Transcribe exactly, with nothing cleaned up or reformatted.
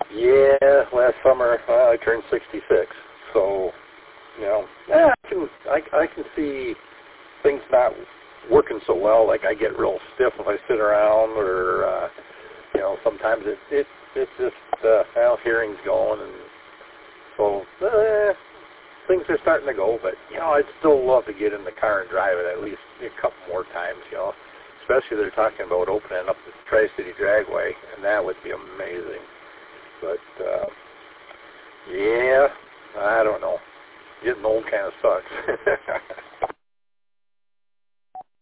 Yeah, last summer uh, I turned sixty-six, so you know, yeah, I can I, I can see things not working so well. Like I get real stiff if I sit around, or uh, you know, sometimes it it it's just uh, well, hearing's going, and so uh, things are starting to go. But you know, I'd still love to get in the car and drive it at least a couple more times. You know, especially they're talking about opening up the Tri-City Dragway, and that would be amazing. But uh, yeah, I don't know. Getting old kind of sucks.